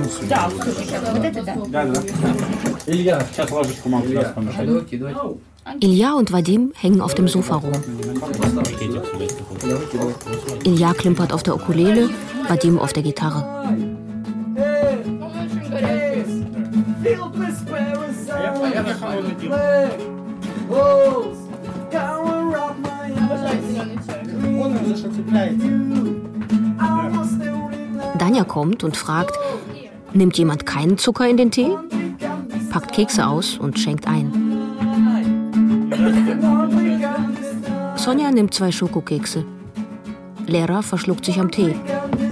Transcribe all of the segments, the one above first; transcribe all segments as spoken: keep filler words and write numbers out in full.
Да, вот это да. Да, да. Илья, сейчас ложечку могу помешать. Ilja und Vadim hängen auf dem Sofa rum. Ilja klimpert auf der Ukulele, Vadim auf der Gitarre. Danja kommt und fragt, nimmt jemand keinen Zucker in den Tee? Packt Kekse aus und schenkt ein. Sonja nimmt zwei Schokokekse. Lehrer verschluckt sich am Tee.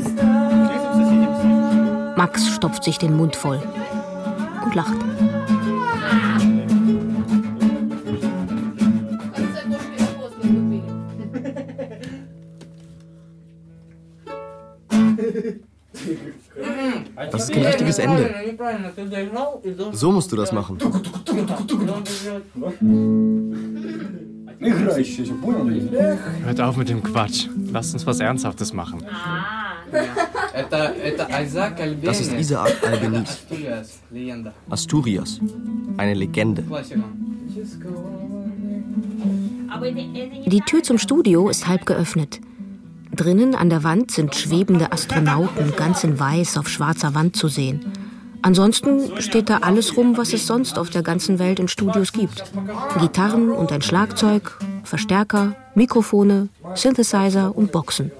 Max stopft sich den Mund voll und lacht. Das ist kein richtiges Ende. So musst du das machen. Hört auf mit dem Quatsch. Lasst uns was Ernsthaftes machen. Das ist Isaac Albeniz. Asturias. Eine Legende. Die Tür zum Studio ist halb geöffnet. Drinnen an der Wand sind schwebende Astronauten ganz in Weiß auf schwarzer Wand zu sehen. Ansonsten steht da alles rum, was es sonst auf der ganzen Welt in Studios gibt. Gitarren und ein Schlagzeug, Verstärker, Mikrofone, Synthesizer und Boxen.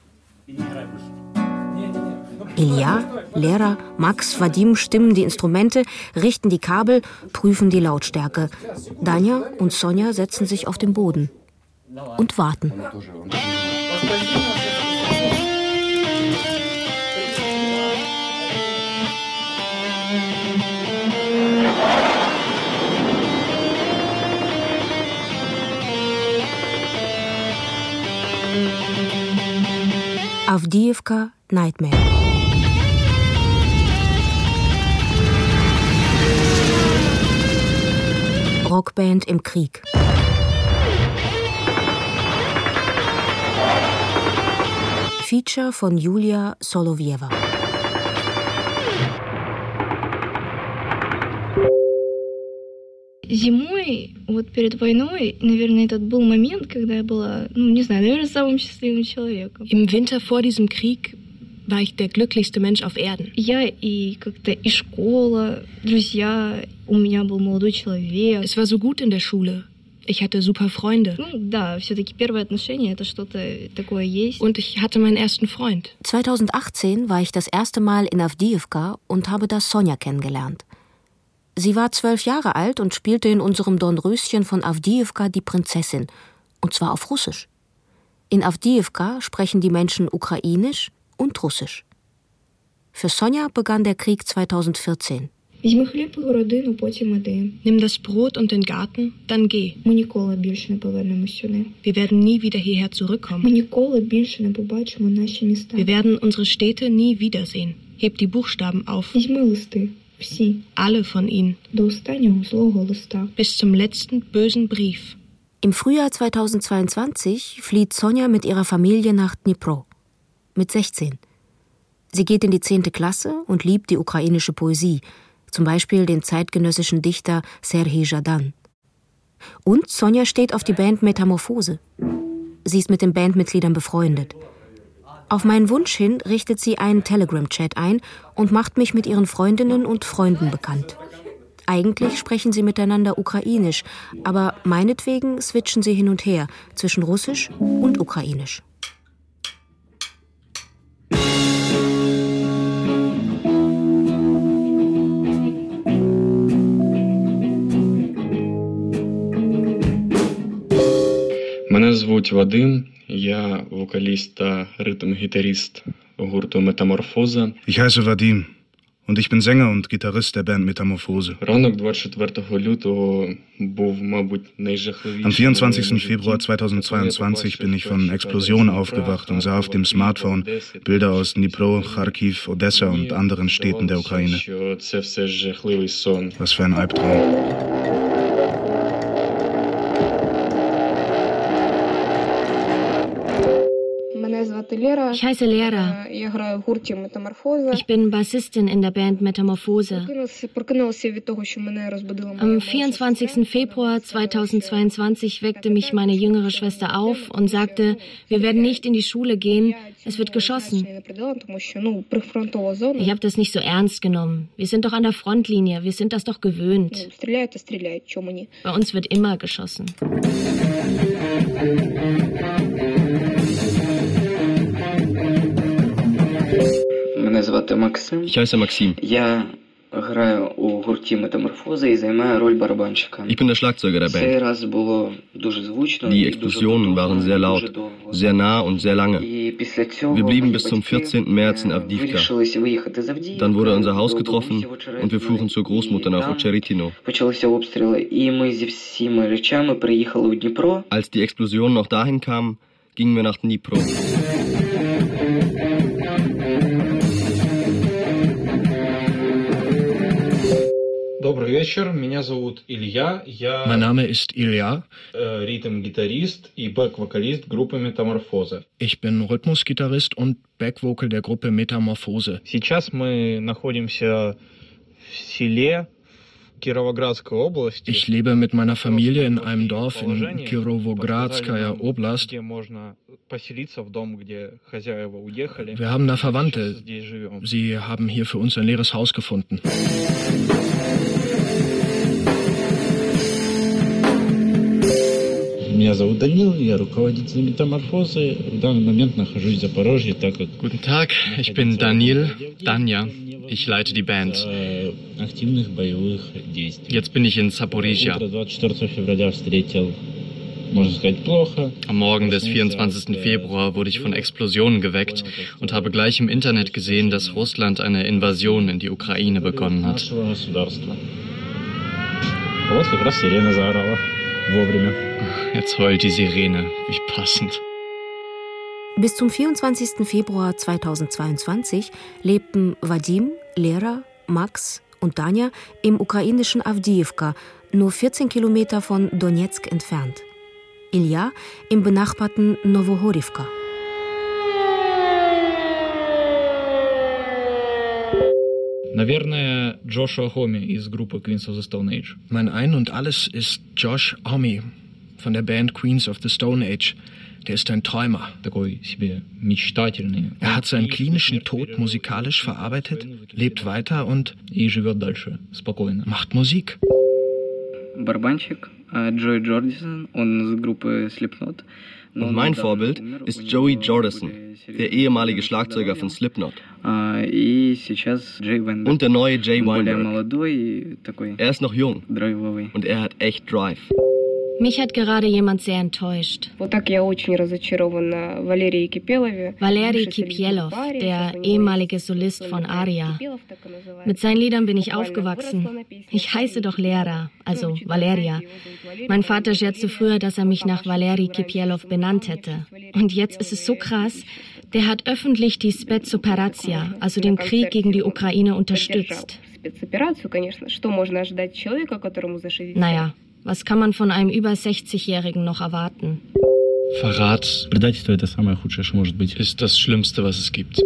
Ilja, Lehrer, Max, Vadim stimmen die Instrumente, richten die Kabel, prüfen die Lautstärke. Danja und Sonja setzen sich auf den Boden und warten. Avdiivka Nightmare. Rockband im Krieg. Feature von Julia Solovieva. Зимой, вот перед войной, наверное, этот был момент, когда я была, ну, не знаю, наверное, самым счастливым человеком. Im Winter vor diesem Krieg war ich der glücklichste Mensch auf Erden. Я и как-то и школа, друзья, у меня был молодой человек. Es war so gut in der Schule. Ich hatte super Freunde. Ну, да, все-таки первые отношения, это что-то такое есть. Und ich hatte meinen ersten Freund. zweitausendachtzehn war ich das erste Mal in Avdiivka und habe da Sonja kennengelernt. Sie war zwölf Jahre alt und spielte in unserem Dornröschen von Avdiivka die Prinzessin, und zwar auf Russisch. In Avdiivka sprechen die Menschen Ukrainisch und Russisch. Für Sonja begann der Krieg zweitausendvierzehn. Nimm das Brot und den Garten, dann geh. Wir werden nie wieder hierher zurückkommen. Wir werden unsere Städte nie wiedersehen. Heb die Buchstaben auf. Alle von ihnen. Bis zum letzten bösen Brief. Im Frühjahr zweitausendzweiundzwanzig flieht Sonja mit ihrer Familie nach Dnipro. Mit sechzehn. Sie geht in die zehnte Klasse und liebt die ukrainische Poesie, zum Beispiel den zeitgenössischen Dichter Serhij Zhadan. Und Sonja steht auf die Band Metamorphose. Sie ist mit den Bandmitgliedern befreundet. Auf meinen Wunsch hin richtet sie einen Telegram-Chat ein und macht mich mit ihren Freundinnen und Freunden bekannt. Eigentlich sprechen sie miteinander Ukrainisch, aber meinetwegen switchen sie hin und her zwischen Russisch und Ukrainisch. Мене звуть Вадим, я вокаліст та ритм-гітаріст гурту Метаморфоза. Ich heiße Vadim und ich bin Sänger und Gitarrist der Band Metamorphose. Ранок двадцять четвертого лютого був, мабуть, найжахливіший. Am vierundzwanzigsten Februar zweitausendzweiundzwanzig bin ich von Explosionen aufgewacht und sah auf dem Smartphone Bilder aus Dnipro, Kharkiv, Odessa und anderen Städten der Ukraine. Це все жахливий сон. Was für ein Albtraum. Мене звати Ich heiße Lera. Ich bin Bassistin in der Band Metamorphose. Am vierundzwanzigsten Februar zweitausendzweiundzwanzig weckte mich meine jüngere Schwester auf und sagte, wir werden nicht in die Schule gehen, es wird geschossen. Ich habe das nicht so ernst genommen. Wir sind doch an der Frontlinie, wir sind das doch gewöhnt. Bei uns wird immer geschossen. Ich heiße Maxim. Ich bin der Schlagzeuger der Band. Die Explosionen waren sehr laut, sehr nah und sehr lange. Wir blieben bis zum vierzehnten März in Avdiivka. Dann wurde unser Haus getroffen und wir fuhren zur Großmutter nach Ocheretino. Als die Explosion noch dahin kam, gingen wir nach Dnipro. Mein Name ist Ilja. Ich bin Rhythmusgitarrist und Backvocal der Gruppe Metamorphose. Ich lebe mit meiner Familie in einem Dorf in Kirovogradskaya Oblast. Wir haben da Verwandte. Sie haben hier für uns ein leeres Haus gefunden. Guten Tag, ich bin Daniil, Danja. Ich leite die Band. Jetzt bin ich in Zaporizhia. Am Morgen des vierundzwanzigsten Februar wurde ich von Explosionen geweckt und habe gleich im Internet gesehen, dass Russland eine Invasion in die Ukraine begonnen hat. Jetzt heult die Sirene. Wie passend. Bis zum vierundzwanzigsten Februar zweitausendzweiundzwanzig lebten Vadim, Lera, Max und Danja im ukrainischen Avdiivka, nur vierzehn Kilometer von Donetsk entfernt. Ilja im benachbarten Nowohorivka. Наверное, Joshua Homme из группы Queens of the Stone Age. Mein Ein und Alles ist Josh Homme von der Band Queens of the Stone Age. Der ist ein Träumer. Er hat seinen klinischen Tod musikalisch verarbeitet, lebt weiter und macht Musik. Барабанщик Joey Jordison und Gruppe Slipknot. Und mein Vorbild ist Joey Jordison, der ehemalige Schlagzeuger von Slipknot. Und der neue Jay Weinberg. Er ist noch jung und er hat echt Drive. Mich hat gerade jemand sehr enttäuscht. Valeri Kipelov, der ehemalige Solist von Aria. Mit seinen Liedern bin ich aufgewachsen. Ich heiße doch Lera, also Valeria. Mein Vater scherzte früher, dass er mich nach Valeri Kipelov benannt hätte. Und jetzt ist es so krass, der hat öffentlich die Spetsoperatia, also den Krieg gegen die Ukraine, unterstützt. Naja. Was kann man von einem über sechzigjährigen noch erwarten? Verrat ist das Schlimmste, was es gibt.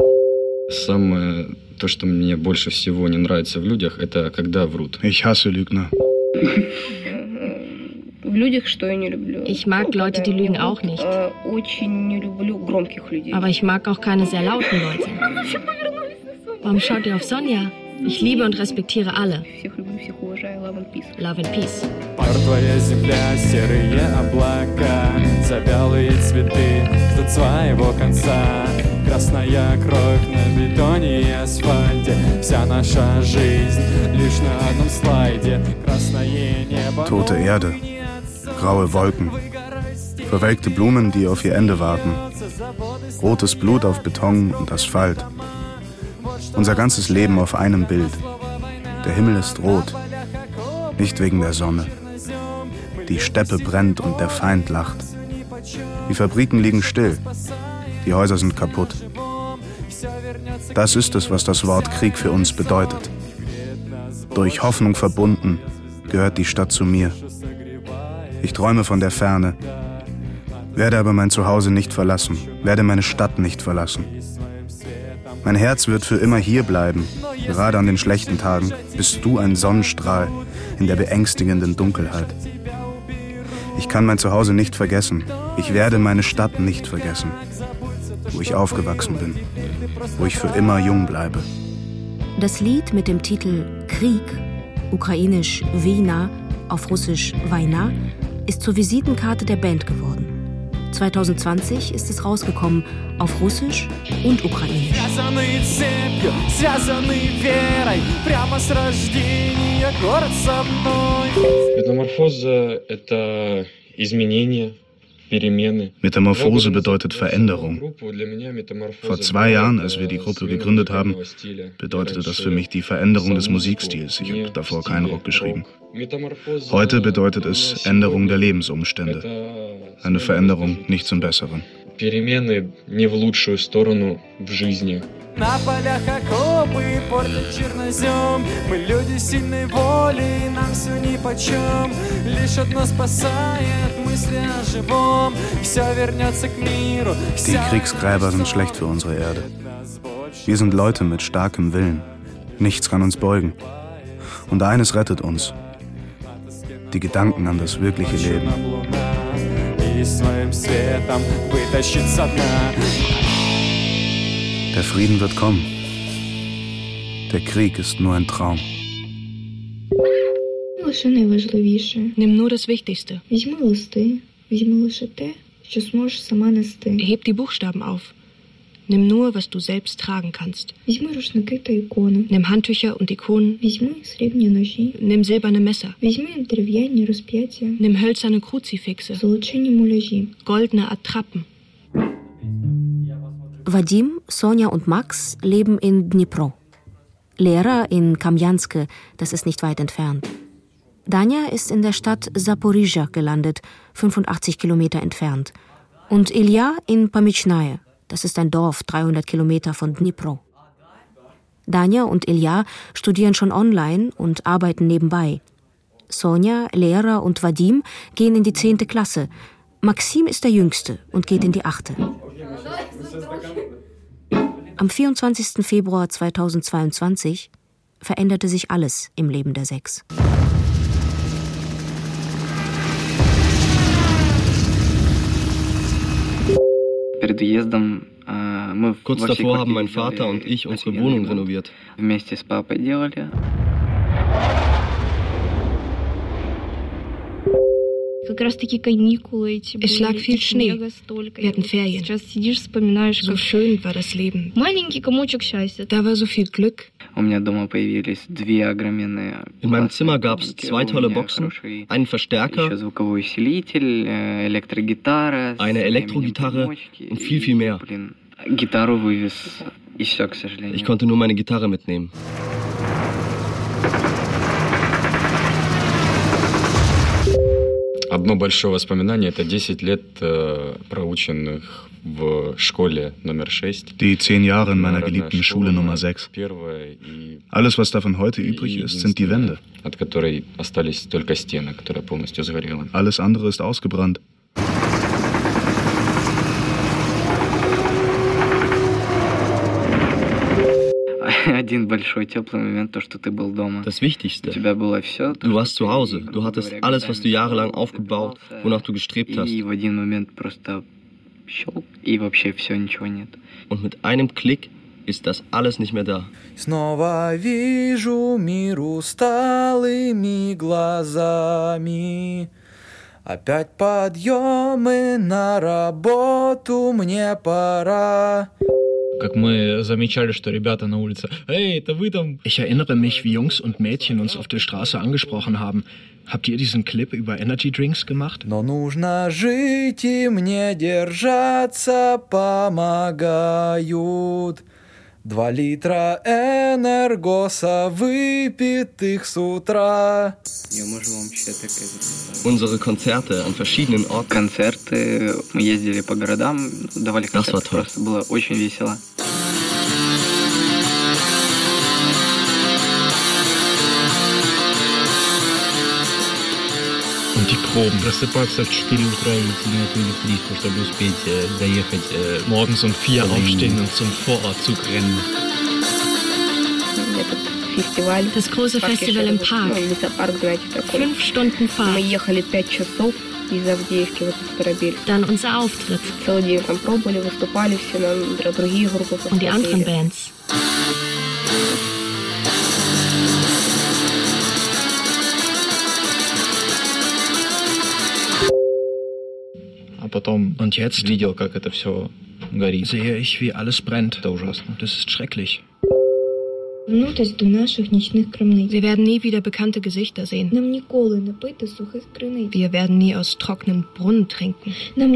Ich hasse Lügner. Ich mag Leute, die lügen, auch nicht. Aber ich mag auch keine sehr lauten Leute. Warum schaut ihr auf Sonja? Ich liebe und respektiere alle. Love and Peace. Мертвая земля, серые облака, завялые цветы ждут своего конца. Красная кровь на бетоне и асфальте, вся наша жизнь лишь на одном слайде. Красное небо. Tote Erde, graue Wolken, verwelkte Blumen, die auf ihr Ende warten, rotes Blut auf Beton und Asphalt. Unser ganzes Leben auf einem Bild. Der Himmel ist rot, nicht wegen der Sonne. Die Steppe brennt und der Feind lacht. Die Fabriken liegen still, die Häuser sind kaputt. Das ist es, was das Wort Krieg für uns bedeutet. Durch Hoffnung verbunden gehört die Stadt zu mir. Ich träume von der Ferne. Werde aber mein Zuhause nicht verlassen, werde meine Stadt nicht verlassen. Mein Herz wird für immer hier bleiben, gerade an den schlechten Tagen bist du ein Sonnenstrahl in der beängstigenden Dunkelheit. Ich kann mein Zuhause nicht vergessen, ich werde meine Stadt nicht vergessen, wo ich aufgewachsen bin, wo ich für immer jung bleibe. Das Lied mit dem Titel Krieg, ukrainisch Wina, auf russisch Vojna, ist zur Visitenkarte der Band geworden. zwanzig zwanzig ist es rausgekommen, auf Russisch und Ukrainisch. Metamorphose – это изменение. Metamorphose bedeutet Veränderung. Vor zwei Jahren, als wir die Gruppe gegründet haben, bedeutete das für mich die Veränderung des Musikstils. Ich habe davor keinen Rock geschrieben. Heute bedeutet es Änderung der Lebensumstände. Eine Veränderung nicht zum Besseren. На полях окопы, портят чернозем. Мы люди сильной воли, нам все нипочем. Лишь одно спасает мысли о живом. Все вернется к миру. Die Kriegsgräber sind schlecht für unsere Erde. Wir sind Leute mit starkem Willen. Nichts kann uns beugen. Und eines rettet uns: die Gedanken an das wirkliche Leben. Der Frieden wird kommen. Der Krieg ist nur ein Traum. Nimm nur das Wichtigste. Heb die Buchstaben auf. Nimm nur, was du selbst tragen kannst. Nimm Handtücher und Ikonen. Nimm silberne Messer. Nimm hölzerne Kruzifixe. Goldene Attrappen. Vadim, Sonja und Max leben in Dnipro. Lera in Kamjanske, das ist nicht weit entfernt. Danja ist in der Stadt Zaporizhzhia gelandet, fünfundachtzig Kilometer entfernt. Und Ilja in Pomychnaye, das ist ein Dorf, dreihundert Kilometer von Dnipro. Danja und Ilja studieren schon online und arbeiten nebenbei. Sonja, Lera und Vadim gehen in die zehnte Klasse. Maxim ist der Jüngste und geht in die achte. Am vierundzwanzigsten Februar zweitausendzweiundzwanzig veränderte sich alles im Leben der sechs. Kurz davor haben mein Vater und ich unsere Wohnung renoviert. Es lag viel Schnee. Wir hatten Ferien. So schön war das Leben. Da war so viel Glück. In meinem Zimmer gab es zwei tolle Boxen, einen Verstärker, eine Elektrogitarre und viel, viel mehr. Ich konnte nur meine Gitarre mitnehmen. Одно большое воспоминание – это десять лет, проученных в школе номер шесть. Die zehn Jahre in meiner geliebten Schule Nummer sechs. Alles, was davon heute übrig ist, sind die Wände. От которой остались только стены, которая полностью сгорела. Alles andere ist ausgebrannt. Das Wichtigste, du warst zu Hause, du hattest alles, was du jahrelang aufgebaut, wonach du gestrebt hast. Und mit einem Klick ist das alles nicht mehr da. Снова вижу мир усталыми глазами. Опять подъемы на работу, мне пора. Как мы замечали, что ребята на улице, «Эй, это вы там?» Ich erinnere mich, wie Jungs und Mädchen uns auf der Straße angesprochen haben. Habt ihr diesen Clip über Energy Drinks gemacht? Но нужно жить, и мне держаться помогают. Два литра энергоса, выпитых с утра. Unsere Konzerte an verschiedenen Orten. Концерты, мы ездили по городам, давали концерты, просто было очень весело. Und die Strom. Просыпаться в четыре утра и идти на эту электричку, чтобы успеть доехать. Morgens um vier aufstehen und zum Vorortzug rennen. Das große Festival im Park. Fünf Stunden Fahrt. Dann unser Auftritt. Und die anderen Bands. Und jetzt sehe ich, wie alles brennt. Das ist schrecklich. Wir werden nie wieder bekannte Gesichter sehen. Wir werden nie aus trockenen Brunnen trinken.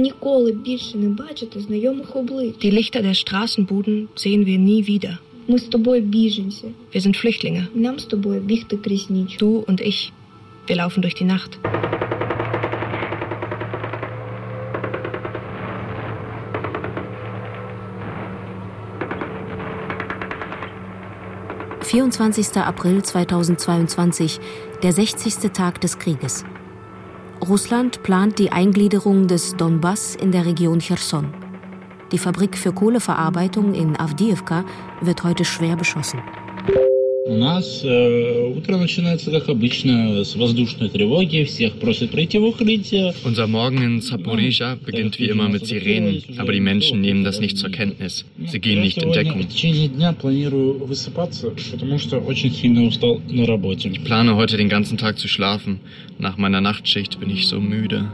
Die Lichter der Straßenbuden sehen wir nie wieder. Wir sind Flüchtlinge. Du und ich. Wir laufen durch die Nacht. vierundzwanzigster April zweitausendzweiundzwanzig, der sechzigste Tag des Krieges. Russland plant die Eingliederung des Donbass in der Region Cherson. Die Fabrik für Kohleverarbeitung in Awdijiwka wird heute schwer beschossen. У нас э, утро начинается как обычно с воздушной тревоги, всех просят пройти в укрытие. Unser Morgen in Zaporizhzhia beginnt wie immer mit Sirenen, aber die Menschen nehmen das nicht zur Kenntnis. Sie gehen nicht in Deckung. В течение дня планирую высыпаться, потому что очень сильно устал на работе. Ich plane heute den ganzen Tag zu schlafen. Nach meiner Nachtschicht bin ich so müde.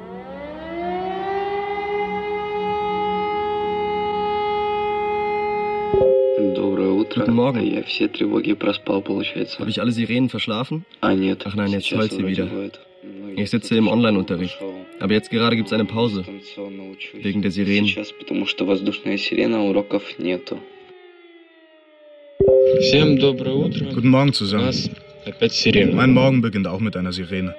Guten Morgen. Habe ich alle Sirenen verschlafen? Ach nein, jetzt heult sie wieder. Ich sitze im Online-Unterricht. Aber jetzt gerade gibt es eine Pause. Wegen der Sirenen. Guten Morgen zusammen. Mein Morgen beginnt auch mit einer Sirene.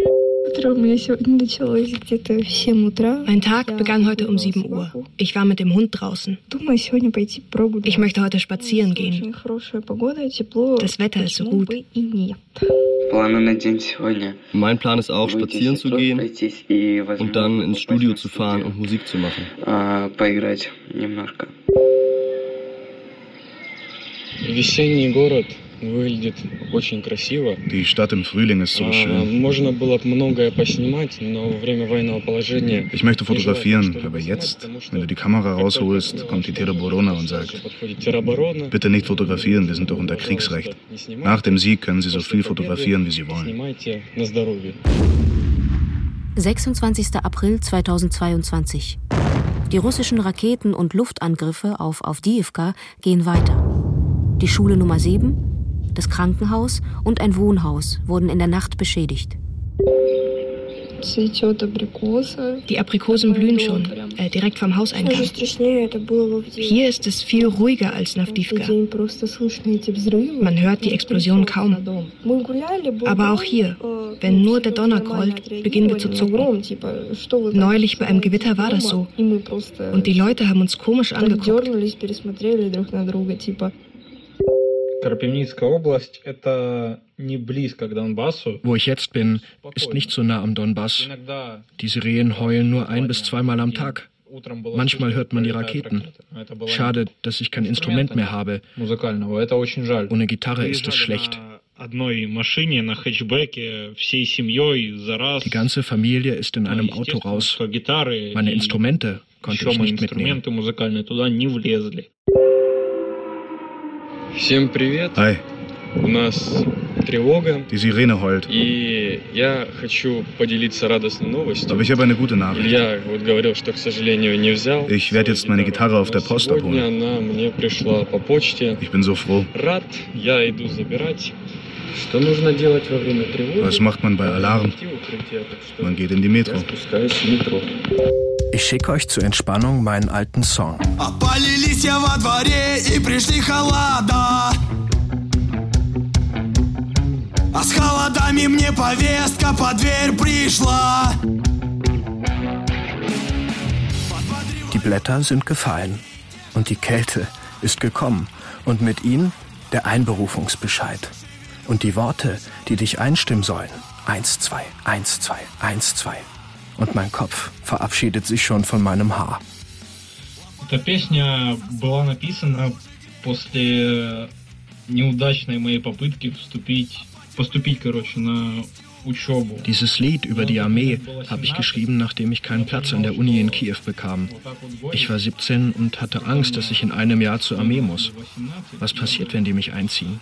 Mein Tag begann heute um sieben Uhr. Ich war mit dem Hund draußen. Ich möchte heute spazieren gehen. Das Wetter ist so gut. Mein Plan ist auch, spazieren zu gehen und dann ins Studio zu fahren und Musik zu machen. Весенний город выглядит очень красиво. Die Stadt im Frühling ist so schön. Можно было бы многое поснимать, но во время военного положения. Ich möchte fotografieren, aber jetzt, wenn du die Kamera rausholst, kommt die Teroborona und sagt: Bitte nicht fotografieren, wir sind doch unter Kriegsrecht. Nach dem Sieg können Sie so viel fotografieren, wie Sie wollen. sechsundzwanzigster April zweitausendzweiundzwanzig. Die russischen Raketen- und Luftangriffe auf Awdijiwka gehen weiter. Die Schule Nummer sieben, das Krankenhaus und ein Wohnhaus wurden in der Nacht beschädigt. Die Aprikosen blühen schon, äh, direkt vom Hauseingang. Hier ist es viel ruhiger als in Awdijiwka. Man hört die Explosion kaum. Aber auch hier, wenn nur der Donner grollt, beginnen wir zu zucken. Neulich bei einem Gewitter war das so. Und die Leute haben uns komisch angeguckt. Wo ich jetzt bin, ist nicht so nah am Donbass. Die Sirenen heulen nur ein- bis zweimal am Tag. Manchmal hört man die Raketen. Schade, dass ich kein Instrument mehr habe. Ohne Gitarre ist es schlecht. Die ganze Familie ist in einem Auto raus. Meine Instrumente konnte ich nicht mitnehmen. Всем привет. Hi. У нас тревога. Die Sirene heult. И я хочу поделиться радостной новостью. Aber ich habe eine gute Nachricht. Илья вот говорил, что, к сожалению, не взял. Ich werde jetzt meine Gitarre auf der Post abholen. Она мне пришла по почте. Ich bin so froh. Рад, я иду забирать. Что нужно делать во время тревоги? Was macht man bei Alarm? Man geht in die Metro. Я спускаюсь в метро. Ich schicke euch zur Entspannung meinen alten Song. Die Blätter sind gefallen und die Kälte ist gekommen und mit ihnen der Einberufungsbescheid. Und die Worte, die dich einstimmen sollen, Eins, zwei, eins, zwei, eins, zwei. Und mein Kopf verabschiedet sich schon von meinem Haar. Эта песня была написана после неудачной моей попытки вступить, поступить, короче, на учебу. Dieses Lied über die Armee habe ich geschrieben, nachdem ich keinen Platz an der Uni in Kiew bekam. Ich war siebzehn und hatte Angst, dass ich in einem Jahr zur Armee muss. Was passiert, wenn die mich einziehen?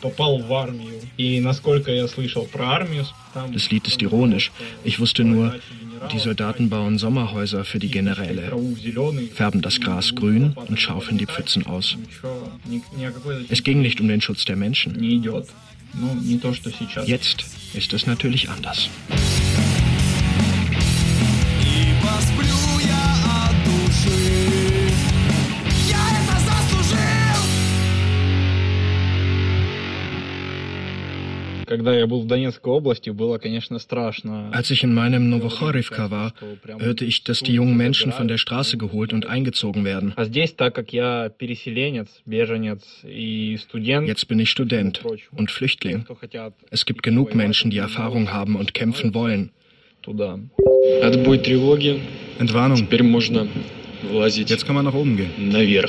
Das Lied ist ironisch. Ich wusste nur, die Soldaten bauen Sommerhäuser für die Generäle, färben das Gras grün und schaufeln die Pfützen aus. Es ging nicht um den Schutz der Menschen. Jetzt ist es natürlich anders. Als ich in meinem Novochorivka war, hörte ich, dass die jungen Menschen von der Straße geholt und eingezogen werden. Jetzt bin ich Student und Flüchtling. Es gibt genug Menschen, die Erfahrung haben und kämpfen wollen. Entwarnung. Jetzt kann man nach oben gehen.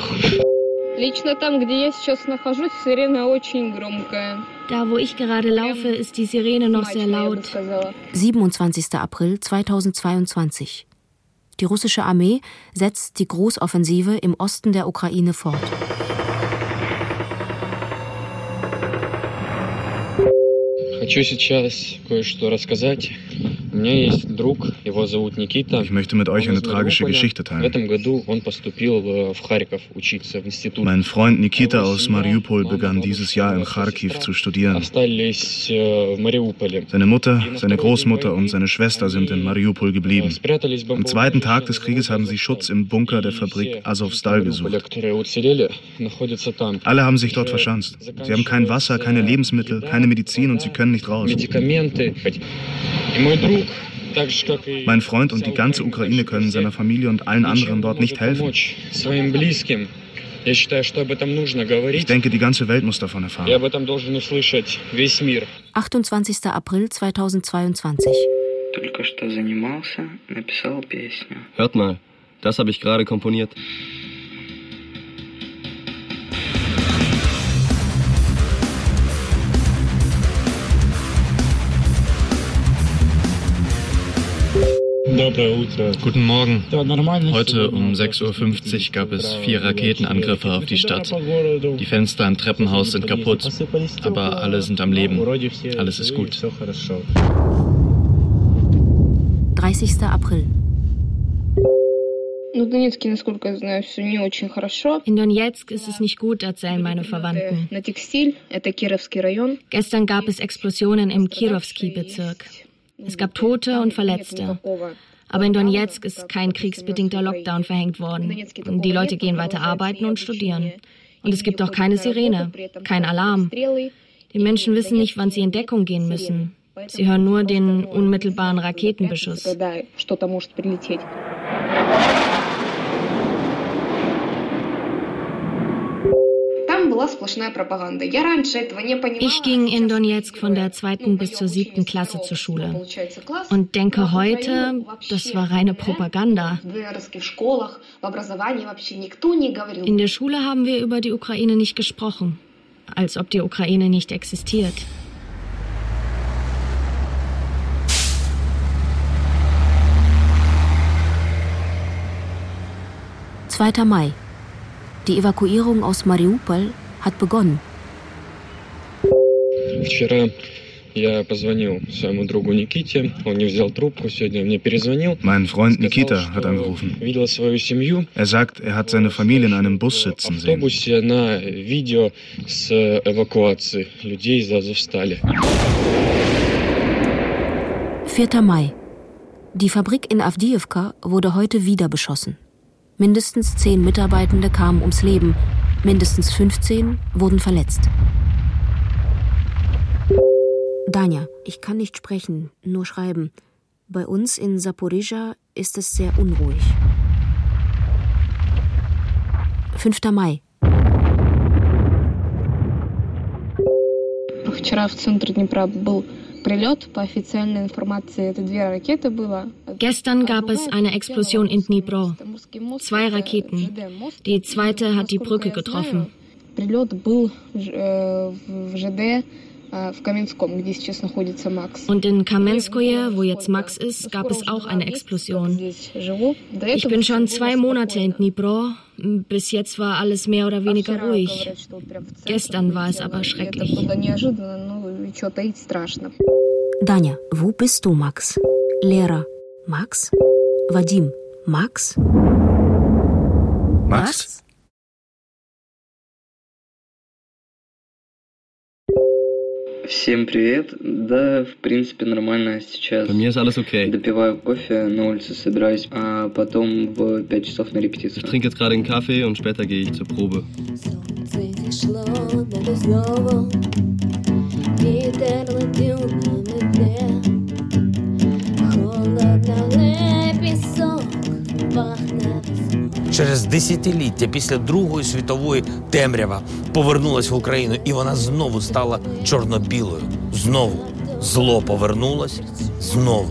Da, wo ich gerade laufe, ist die Sirene noch sehr laut. siebenundzwanzigster April zweitausendzweiundzwanzig. Die russische Armee setzt die Großoffensive im Osten der Ukraine fort. Ich möchte mit euch eine tragische Geschichte teilen. Mein Freund Nikita aus Mariupol begann dieses Jahr in Kharkiv zu studieren. Seine Mutter, seine Großmutter und seine Schwester sind in Mariupol geblieben. Am zweiten Tag des Krieges haben sie Schutz im Bunker der Fabrik Azovstal gesucht. Alle haben sich dort verschanzt. Sie haben kein Wasser, keine Lebensmittel, keine Medizin und sie können nicht raus. Mein Freund und die ganze Ukraine können seiner Familie und allen anderen dort nicht helfen. Ich denke, die ganze Welt muss davon erfahren. achtundzwanzigster April zweitausendzweiundzwanzig. Hört mal, das habe ich gerade komponiert. Guten Morgen. Heute um sechs Uhr fünfzig gab es vier Raketenangriffe auf die Stadt. Die Fenster im Treppenhaus sind kaputt, aber alle sind am Leben. Alles ist gut. dreißigster April. In Donetsk ist es nicht gut, erzählen meine Verwandten. Gestern gab es Explosionen im Kirovsky-Bezirk. Es gab Tote und Verletzte. Aber in Donetsk ist kein kriegsbedingter Lockdown verhängt worden. Die Leute gehen weiter arbeiten und studieren. Und es gibt auch keine Sirene, kein Alarm. Die Menschen wissen nicht, wann sie in Deckung gehen müssen. Sie hören nur den unmittelbaren Raketenbeschuss. Ich ging in Donetsk von der zweiten bis zur siebten Klasse zur Schule und denke heute, das war reine Propaganda. In der Schule haben wir über die Ukraine nicht gesprochen, als ob die Ukraine nicht existiert. zweiter Mai. Die Evakuierung aus Mariupol hat begonnen. Mein Freund Nikita hat angerufen. Er sagt, er hat seine Familie in einem Bus sitzen sehen. vierter Mai. Die Fabrik in Awdijiwka wurde heute wieder beschossen. Mindestens zehn Mitarbeitende kamen ums Leben, mindestens fünfzehn wurden verletzt. Danja, ich kann nicht sprechen, nur schreiben. Bei uns in Saporischschja ist es sehr unruhig. fünfter Mai. Вчера в центр Днепра был прилет. По официальной информации это две ракеты было. Gestern gab es eine Explosion in Dnipro. Zwei Raketen. Die zweite hat die Brücke getroffen. Прилет был в ЖД в Каменском, где сейчас находится Макс. Und in Kamenskoje, wo jetzt Max ist, gab es auch eine Explosion. Ich bin schon zwei Monate in Dnipro. Bis jetzt war alles mehr oder weniger ruhig. Gestern war es aber schrecklich. Danja, wo bist du, Max? Lehrer, Max? Vadim, Max? Max? Всем привет. Да, в принципе, нормально сейчас. Bei mir ist alles okay. Допиваю кофе, на улице собираюсь, а потом в пять часов на репетицию. Ich trinke jetzt gerade einen Kaffee und später gehe ich zur Probe. Через десятиліття після Другої світової темрява повернулась в Україну, і вона знову стала чорно-білою. Знову зло повернулось, знову.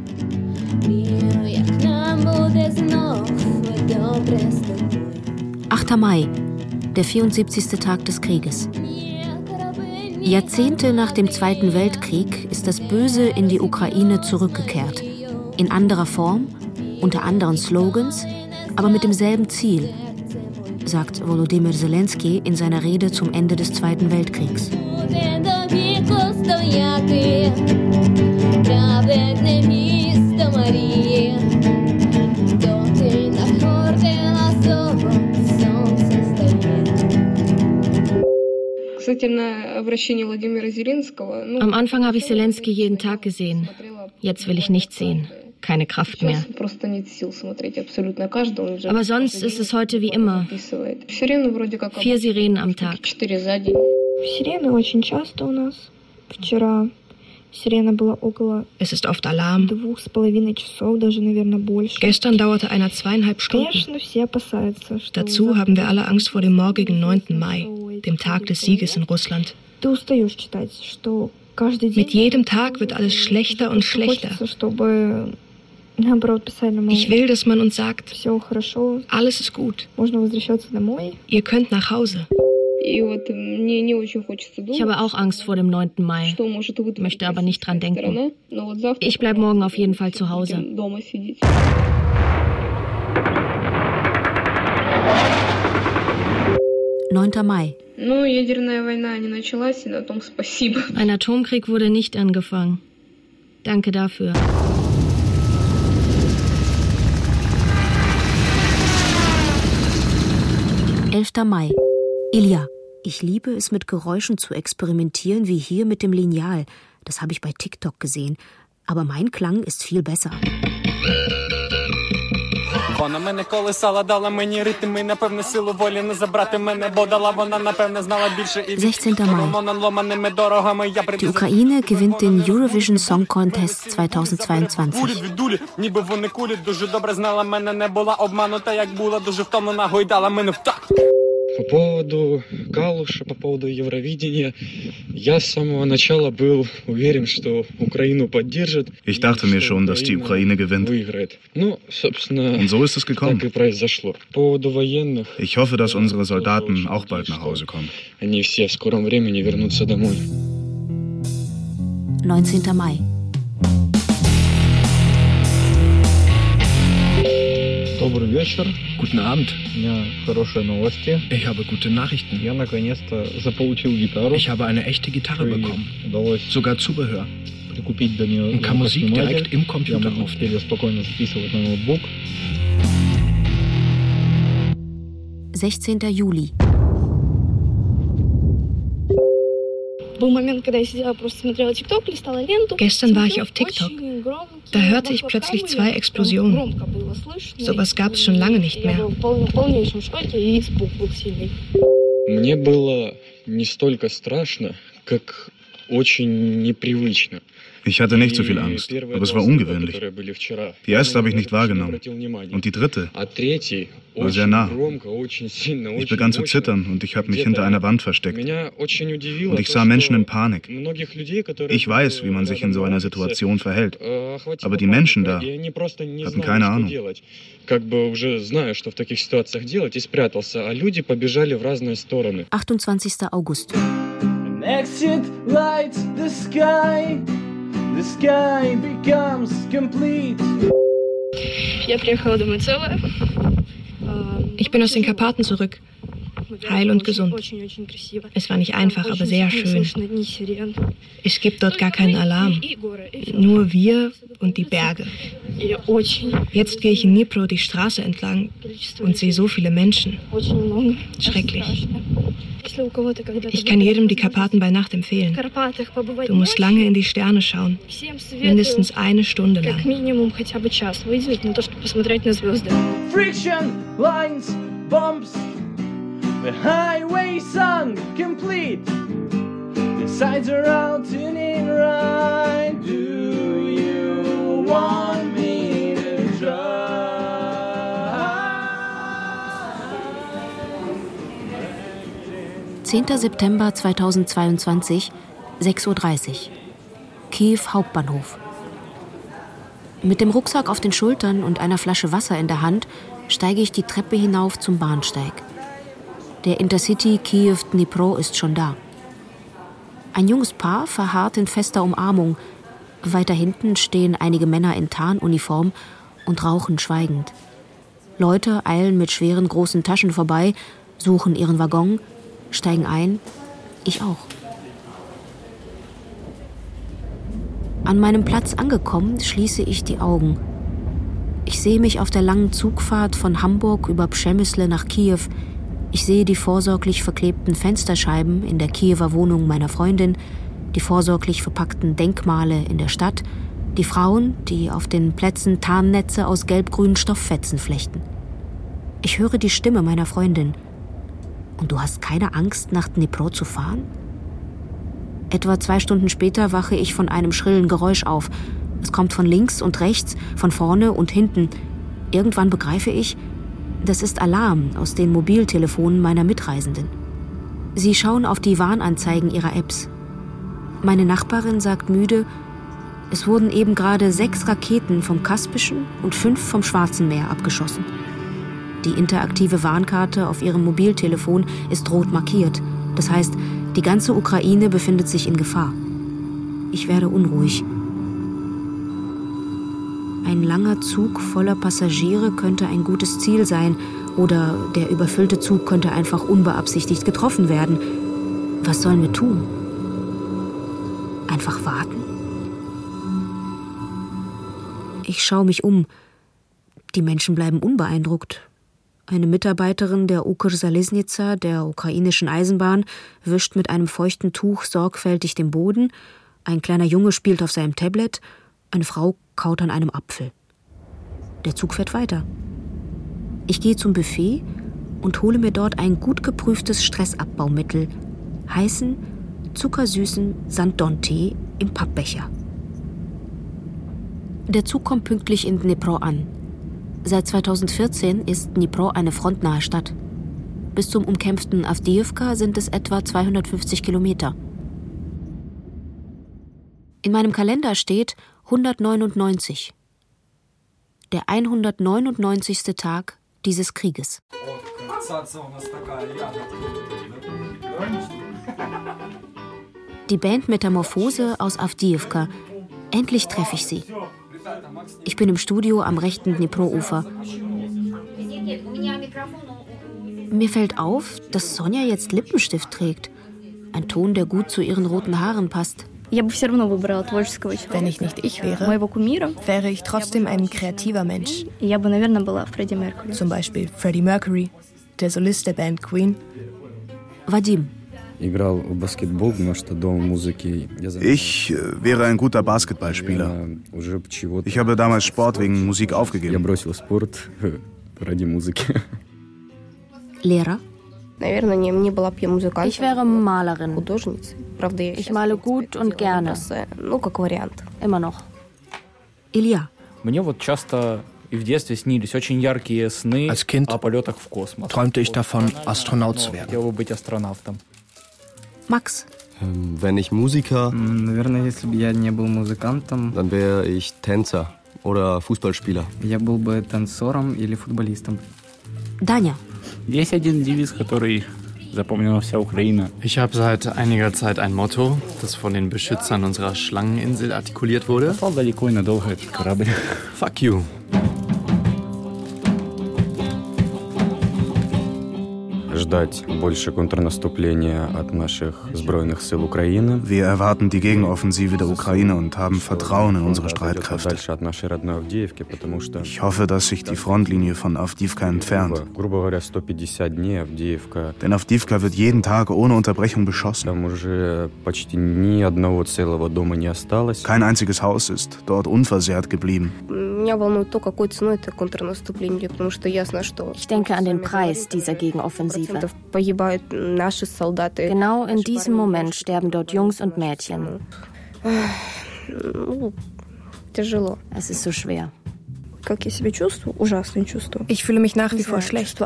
achter Mai, der vierundsiebzigste Tag des Krieges. Jahrzehnte nach dem Zweiten Weltkrieg ist das Böse in die Ukraine zurückgekehrt. In anderer Form, unter anderen Slogans, aber mit demselben Ziel, sagt Volodymyr Zelensky in seiner Rede zum Ende des Zweiten Weltkriegs. Am Anfang habe ich Zelensky jeden Tag gesehen. Jetzt will ich nichts sehen. Keine Kraft mehr. Aber sonst ist es heute wie immer. Vier Sirenen am Tag. Es ist oft Alarm. Gestern dauerte einer zweieinhalb Stunden. Dazu haben wir alle Angst vor dem morgigen neunten Mai, dem Tag des Sieges in Russland. Mit jedem Tag wird alles schlechter und schlechter. Ich will, dass man uns sagt, alles ist gut. Ihr könnt nach Hause. Ich habe auch Angst vor dem neunten Mai, möchte aber nicht dran denken. Ich bleibe morgen auf jeden Fall zu Hause. neunter Mai. Ein Atomkrieg wurde nicht angefangen. Danke dafür. elfter Mai. Ilja, ich liebe es, mit Geräuschen zu experimentieren, wie hier mit dem Lineal. Das habe ich bei TikTok gesehen. Aber mein Klang ist viel besser. Вона мене колесала, дала мені ритми, напевне, силу волі не забрати мене, бо дала вона, напевне, знала більше і sechzehnter Mai. Die Ukraine gewinnt den Eurovision Song Contest zweitausendzweiundzwanzig. Ніби вони кулі, дуже добре знала мене, не була обманута, як була, дуже втомлена, гойдала мене в такт. По поводу Калуша, по поводу Евровидения, я с самого начала был уверен, что Украину поддержит. Ich dachte mir schon, dass die Ukraine gewinnt. Ну, собственно, und so ist es gekommen. Так и произошло. По поводу военных. Ich hoffe, dass unsere Soldaten auch bald nach Hause kommen. Они все в скором времени вернутся домой. neunzehnter Mai. Добрый вечер. Guten Abend. У меня хорошие новости. Ich habe gute Nachrichten. Я наконец-то заполучил гитару. Ich habe eine echte Gitarre bekommen. Удалось sogar Zubehör. Прикупить до нее. Und kann Musik direkt im Computer aufnehmen. Я могу спокойно записывать на ноутбук. sechzehnter Juli. Gestern war ich auf TikTok. Da hörte ich plötzlich zwei Explosionen. Sowas gab es schon lange nicht mehr. Мне было не столько страшно, как очень непривычно. Ich hatte nicht so viel Angst, aber es war ungewöhnlich. Die erste habe ich nicht wahrgenommen. Und die dritte war sehr nah. Ich begann zu zittern und ich habe mich hinter einer Wand versteckt. Und ich sah Menschen in Panik. Ich weiß, wie man sich in so einer Situation verhält. Aber die Menschen da hatten keine Ahnung. achtundzwanzigster August. Exit lights the sky. The sky becomes complete. Ich bin aus den Karpaten zurück, heil und gesund. Es war nicht einfach, aber sehr schön. Es gibt dort gar keinen Alarm, nur wir und die Berge. Jetzt gehe ich in Dnipro die Straße entlang und sehe so viele Menschen. Schrecklich. Ich kann jedem die Karpaten bei Nacht empfehlen. Du musst lange in die Sterne schauen, mindestens eine Stunde lang. Friction lines, bumps. The highway sunk complete. The sides are out and in right. Do you want me to drive? zehnter September zweitausendzweiundzwanzig, sechs Uhr dreißig. Kiew Hauptbahnhof. Mit dem Rucksack auf den Schultern und einer Flasche Wasser in der Hand steige ich die Treppe hinauf zum Bahnsteig. Der Intercity Kiew-Dnipro ist schon da. Ein junges Paar verharrt in fester Umarmung. Weiter hinten stehen einige Männer in Tarnuniform und rauchen schweigend. Leute eilen mit schweren großen Taschen vorbei, suchen ihren Waggon, steigen ein, ich auch. An meinem Platz angekommen, schließe ich die Augen. Ich sehe mich auf der langen Zugfahrt von Hamburg über Przemysl nach Kiew. Ich sehe die vorsorglich verklebten Fensterscheiben in der Kiewer Wohnung meiner Freundin, die vorsorglich verpackten Denkmale in der Stadt, die Frauen, die auf den Plätzen Tarnnetze aus gelb-grünen Stofffetzen flechten. Ich höre die Stimme meiner Freundin. Und du hast keine Angst, nach Dnipro zu fahren? Etwa zwei Stunden später wache ich von einem schrillen Geräusch auf. Es kommt von links und rechts, von vorne und hinten. Irgendwann begreife ich, das ist Alarm aus den Mobiltelefonen meiner Mitreisenden. Sie schauen auf die Warnanzeigen ihrer Apps. Meine Nachbarin sagt müde, es wurden eben gerade sechs Raketen vom Kaspischen und fünf vom Schwarzen Meer abgeschossen. Die interaktive Warnkarte auf ihrem Mobiltelefon ist rot markiert. Das heißt, die ganze Ukraine befindet sich in Gefahr. Ich werde unruhig. Ein langer Zug voller Passagiere könnte ein gutes Ziel sein oder der überfüllte Zug könnte einfach unbeabsichtigt getroffen werden. Was sollen wir tun? Einfach warten? Ich schaue mich um. Die Menschen bleiben unbeeindruckt. Eine Mitarbeiterin der Ukrzaliznytsa, der ukrainischen Eisenbahn, wischt mit einem feuchten Tuch sorgfältig den Boden. Ein kleiner Junge spielt auf seinem Tablet. Eine Frau kaut an einem Apfel. Der Zug fährt weiter. Ich gehe zum Buffet und hole mir dort ein gut geprüftes Stressabbaumittel, heißen, zuckersüßen Sanddorn-Tee im Pappbecher. Der Zug kommt pünktlich in Dnipro an. Seit zweitausendvierzehn ist Dnipro eine frontnahe Stadt. Bis zum umkämpften Awdijiwka sind es etwa zweihundertfünfzig Kilometer. In meinem Kalender steht hundertneunundneunzig. Der hundertneunundneunzigste Tag dieses Krieges. Die Band Metamorphose aus Awdijiwka. Endlich treffe ich sie. Ich bin im Studio am rechten Dnipro-Ufer. Mir fällt auf, dass Sonja jetzt Lippenstift trägt. Ein Ton, der gut zu ihren roten Haaren passt. Wenn ich nicht ich wäre, wäre ich trotzdem ein kreativer Mensch. Zum Beispiel Freddie Mercury, der Solist der Band Queen. Vadim. Ich wäre ein guter Basketballspieler. Ich habe damals Sport wegen Musik aufgegeben. Lehrer. Ich wäre Malerin. Ich male gut und gerne. Immer noch. Ilya. Als Kind träumte ich davon, Astronaut zu werden. Max. Wenn ich Musiker, dann wäre ich Tänzer oder Fußballspieler. Danja. Ich habe seit einiger Zeit ein Motto, das von den Beschützern unserer Schlangeninsel artikuliert wurde. Fuck you. Wir erwarten die Gegenoffensive der Ukraine und haben Vertrauen in unsere Streitkräfte. Ich hoffe, dass sich die Frontlinie von Awdijiwka entfernt. Denn Awdijiwka wird jeden Tag ohne Unterbrechung beschossen. Kein einziges Haus ist dort unversehrt geblieben. Ich denke an den Preis dieser Gegenoffensive. Genau in diesem Moment sterben dort Jungs und Mädchen. Es ist so schwer. Ich fühle mich nach wie vor schlecht.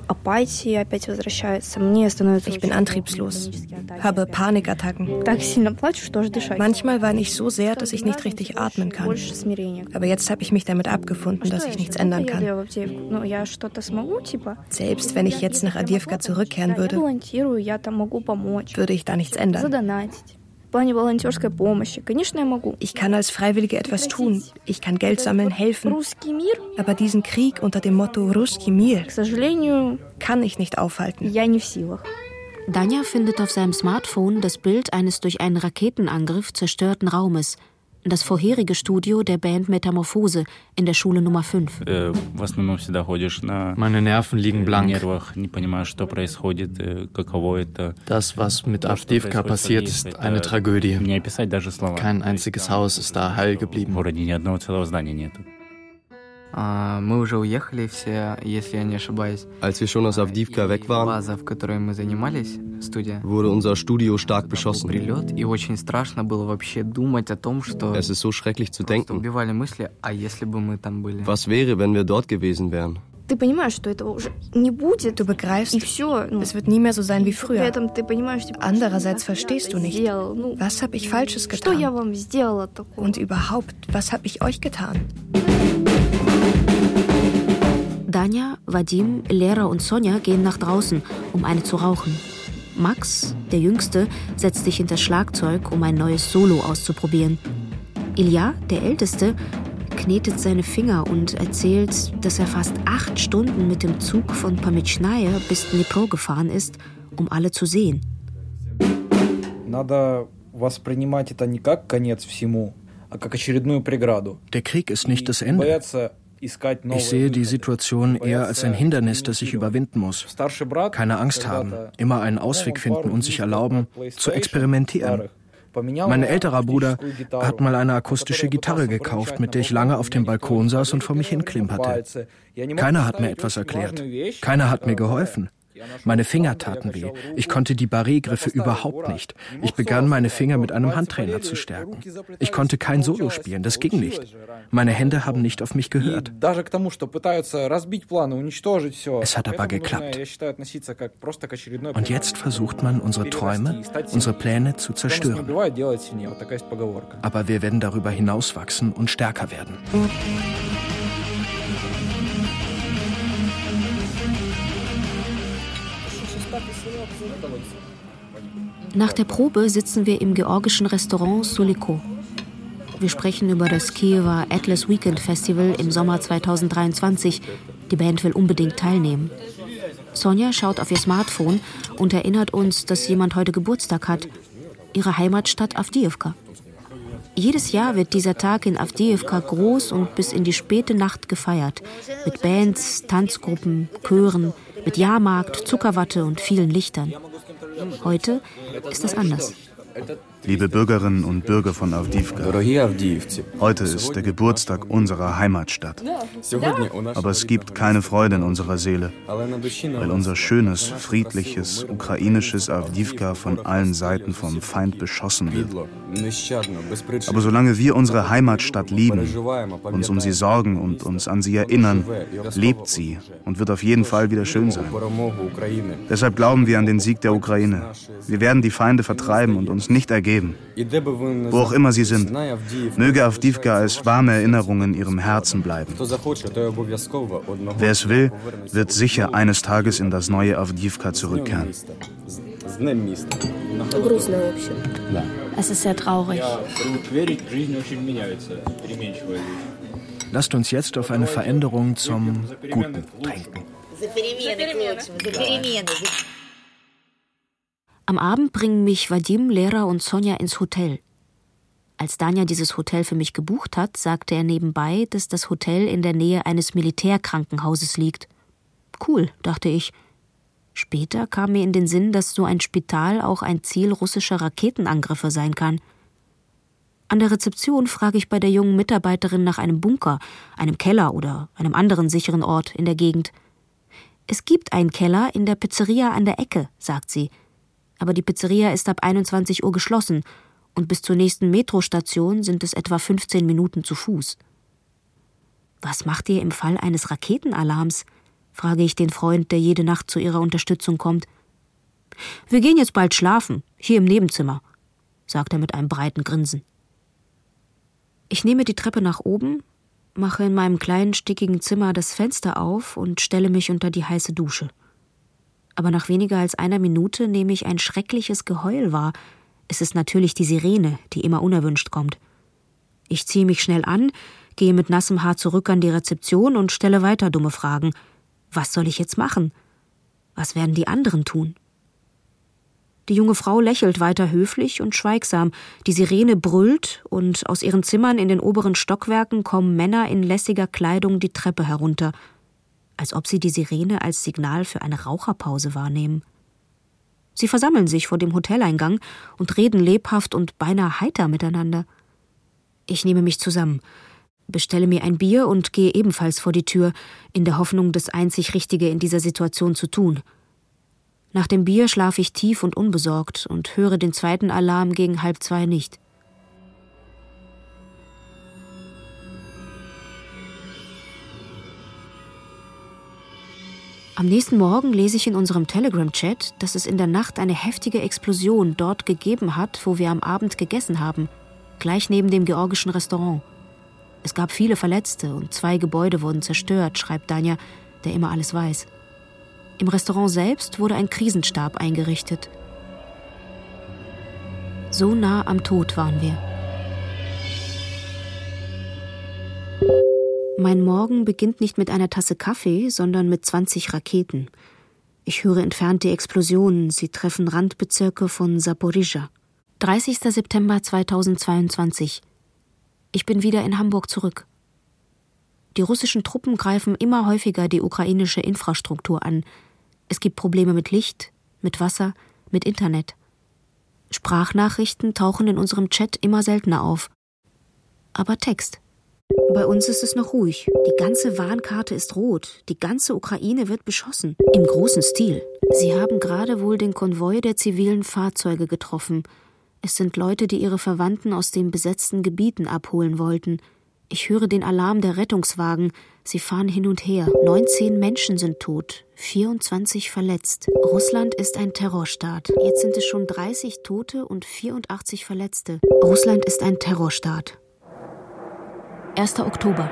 Ich bin antriebslos, habe Panikattacken. Manchmal weine ich so sehr, dass ich nicht richtig atmen kann. Aber jetzt habe ich mich damit abgefunden, dass ich nichts ändern kann. Selbst wenn ich jetzt nach Awdijiwka zurückkehren würde, würde ich da nichts ändern. Ich kann als Freiwillige etwas tun. Ich kann Geld sammeln, helfen. Aber diesen Krieg unter dem Motto Russki Mir kann ich nicht aufhalten. Danja findet auf seinem Smartphone das Bild eines durch einen Raketenangriff zerstörten Raumes. Das vorherige Studio der Band Metamorphose in der Schule Nummer fünf. Meine Nerven liegen blank. Das, was mit Awdijiwka passiert, ist eine Tragödie. Kein einziges Haus ist da heil geblieben. Als wir schon aus Awdijiwka weg waren, wurde unser Studio stark beschossen. Es ist so schrecklich zu denken. Was wäre, wenn wir dort gewesen wären? Du begreifst, es wird nie mehr so sein wie früher. Andererseits verstehst du nicht, was habe ich Falsches getan? Und überhaupt, was habe ich euch getan? Danja, Vadim, Lera und Sonja gehen nach draußen, um eine zu rauchen. Max, der Jüngste, setzt sich hinter das Schlagzeug, um ein neues Solo auszuprobieren. Ilya, der Älteste, knetet seine Finger und erzählt, dass er fast acht Stunden mit dem Zug von Pomychnaje bis Dnipro gefahren ist, um alle zu sehen. Der Krieg ist nicht das Ende. Ich sehe die Situation eher als ein Hindernis, das ich überwinden muss. Keine Angst haben, immer einen Ausweg finden und sich erlauben, zu experimentieren. Mein älterer Bruder hat mal eine akustische Gitarre gekauft, mit der ich lange auf dem Balkon saß und vor mich hinklimperte. Keiner hat mir etwas erklärt. Keiner hat mir geholfen. Meine Finger taten weh. Ich konnte die Barré-Griffe überhaupt nicht. Ich begann, meine Finger mit einem Handtrainer zu stärken. Ich konnte kein Solo spielen, das ging nicht. Meine Hände haben nicht auf mich gehört. Es hat aber geklappt. Und jetzt versucht man, unsere Träume, unsere Pläne zu zerstören. Aber wir werden darüber hinauswachsen und stärker werden. Nach der Probe sitzen wir im georgischen Restaurant Suliko. Wir sprechen über das Kiewer Atlas Weekend Festival im Sommer zweitausenddreiundzwanzig. Die Band will unbedingt teilnehmen. Sonja schaut auf ihr Smartphone und erinnert uns, dass jemand heute Geburtstag hat. Ihre Heimatstadt Awdijiwka. Jedes Jahr wird dieser Tag in Awdijiwka groß und bis in die späte Nacht gefeiert. Mit Bands, Tanzgruppen, Chören, mit Jahrmarkt, Zuckerwatte und vielen Lichtern. Heute ist das anders. liebe Bürgerinnen und Bürger von Awdijiwka. Heute ist der Geburtstag unserer Heimatstadt. Aber es gibt keine Freude in unserer Seele, weil unser schönes, friedliches, ukrainisches Awdijiwka von allen Seiten vom Feind beschossen wird. Aber solange wir unsere Heimatstadt lieben, uns um sie sorgen und uns an sie erinnern, lebt sie und wird auf jeden Fall wieder schön sein. Deshalb glauben wir an den Sieg der Ukraine. Wir werden die Feinde vertreiben und uns nicht ergeben. Wo auch immer sie sind, möge Awdijiwka als warme Erinnerung in ihrem Herzen bleiben. Wer es will, wird sicher eines Tages in das neue Awdijiwka zurückkehren. Es ist sehr traurig. Lasst uns jetzt auf eine Veränderung zum Guten trinken. Am Abend bringen mich Vadim, Lera und Sonja ins Hotel. Als Danja dieses Hotel für mich gebucht hat, sagte er nebenbei, dass das Hotel in der Nähe eines Militärkrankenhauses liegt. Cool, dachte ich. Später kam mir in den Sinn, dass so ein Spital auch ein Ziel russischer Raketenangriffe sein kann. An der Rezeption frage ich bei der jungen Mitarbeiterin nach einem Bunker, einem Keller oder einem anderen sicheren Ort in der Gegend. Es gibt einen Keller in der Pizzeria an der Ecke, sagt sie. Aber die Pizzeria ist ab einundzwanzig Uhr geschlossen und bis zur nächsten Metrostation sind es etwa fünfzehn Minuten zu Fuß. Was macht ihr im Fall eines Raketenalarms? Frage ich den Freund, der jede Nacht zu ihrer Unterstützung kommt. Wir gehen jetzt bald schlafen, hier im Nebenzimmer, sagt er mit einem breiten Grinsen. Ich nehme die Treppe nach oben, mache in meinem kleinen, stickigen Zimmer das Fenster auf und stelle mich unter die heiße Dusche. Aber nach weniger als einer Minute nehme ich ein schreckliches Geheul wahr. Es ist natürlich die Sirene, die immer unerwünscht kommt. Ich ziehe mich schnell an, gehe mit nassem Haar zurück an die Rezeption und stelle weiter dumme Fragen. Was soll ich jetzt machen? Was werden die anderen tun? Die junge Frau lächelt weiter höflich und schweigsam. Die Sirene brüllt und aus ihren Zimmern in den oberen Stockwerken kommen Männer in lässiger Kleidung die Treppe herunter, als ob sie die Sirene als Signal für eine Raucherpause wahrnehmen. Sie versammeln sich vor dem Hoteleingang und reden lebhaft und beinahe heiter miteinander. Ich nehme mich zusammen, bestelle mir ein Bier und gehe ebenfalls vor die Tür, in der Hoffnung, das einzig Richtige in dieser Situation zu tun. Nach dem Bier schlafe ich tief und unbesorgt und höre den zweiten Alarm gegen halb zwei nicht. Am nächsten Morgen lese ich in unserem Telegram-Chat, dass es in der Nacht eine heftige Explosion dort gegeben hat, wo wir am Abend gegessen haben, gleich neben dem georgischen Restaurant. Es gab viele Verletzte und zwei Gebäude wurden zerstört, schreibt Danja, der immer alles weiß. Im Restaurant selbst wurde ein Krisenstab eingerichtet. So nah am Tod waren wir. Mein Morgen beginnt nicht mit einer Tasse Kaffee, sondern mit zwanzig Raketen. Ich höre entfernte Explosionen, sie treffen Randbezirke von Saporizhzhia. dreißigster September zweitausendzweiundzwanzig. Ich bin wieder in Hamburg zurück. Die russischen Truppen greifen immer häufiger die ukrainische Infrastruktur an. Es gibt Probleme mit Licht, mit Wasser, mit Internet. Sprachnachrichten tauchen in unserem Chat immer seltener auf. Aber Text. Bei uns ist es noch ruhig. Die ganze Warnkarte ist rot. Die ganze Ukraine wird beschossen. Im großen Stil. Sie haben gerade wohl den Konvoi der zivilen Fahrzeuge getroffen. Es sind Leute, die ihre Verwandten aus den besetzten Gebieten abholen wollten. Ich höre den Alarm der Rettungswagen. Sie fahren hin und her. neunzehn Menschen sind tot, vierundzwanzig verletzt. Russland ist ein Terrorstaat. Jetzt sind es schon dreißig Tote und vierundachtzig Verletzte. Russland ist ein Terrorstaat. erster Oktober.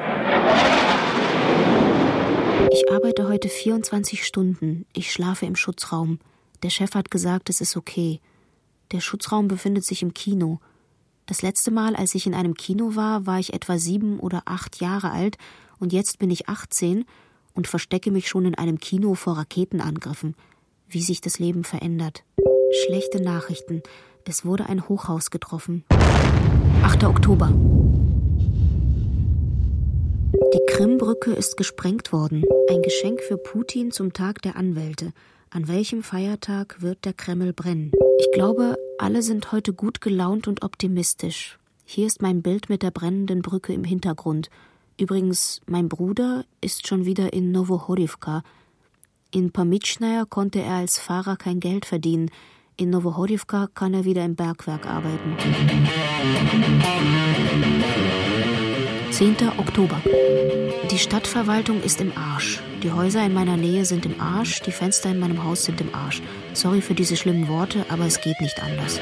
Ich arbeite heute vierundzwanzig Stunden. Ich schlafe im Schutzraum. Der Chef hat gesagt, es ist okay. Der Schutzraum befindet sich im Kino. Das letzte Mal, als ich in einem Kino war, war ich etwa sieben oder acht Jahre alt und jetzt bin ich achtzehn und verstecke mich schon in einem Kino vor Raketenangriffen. Wie sich das Leben verändert. Schlechte Nachrichten. Es wurde ein Hochhaus getroffen. achter Oktober. Die Krimbrücke ist gesprengt worden. Ein Geschenk für Putin zum Tag der Anwälte. An welchem Feiertag wird der Kreml brennen? Ich glaube, alle sind heute gut gelaunt und optimistisch. Hier ist mein Bild mit der brennenden Brücke im Hintergrund. Übrigens, mein Bruder ist schon wieder in Nowohorivka. In Pomytschnaja konnte er als Fahrer kein Geld verdienen. In Nowohorivka kann er wieder im Bergwerk arbeiten. zehnter Oktober. Die Stadtverwaltung ist im Arsch. Die Häuser in meiner Nähe sind im Arsch, die Fenster in meinem Haus sind im Arsch. Sorry für diese schlimmen Worte, aber es geht nicht anders.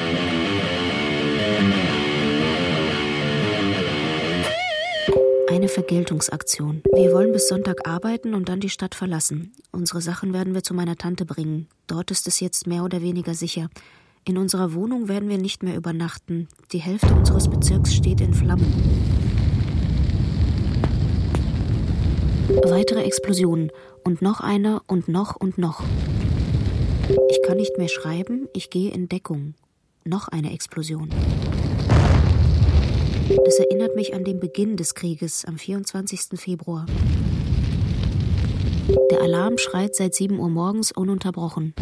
Eine Vergeltungsaktion. Wir wollen bis Sonntag arbeiten und dann die Stadt verlassen. Unsere Sachen werden wir zu meiner Tante bringen. Dort ist es jetzt mehr oder weniger sicher. In unserer Wohnung werden wir nicht mehr übernachten. Die Hälfte unseres Bezirks steht in Flammen. Weitere Explosionen. Und noch eine und noch und noch. Ich kann nicht mehr schreiben, ich gehe in Deckung. Noch eine Explosion. Das erinnert mich an den Beginn des Krieges am vierundzwanzigsten Februar. Der Alarm schreit seit sieben Uhr morgens ununterbrochen.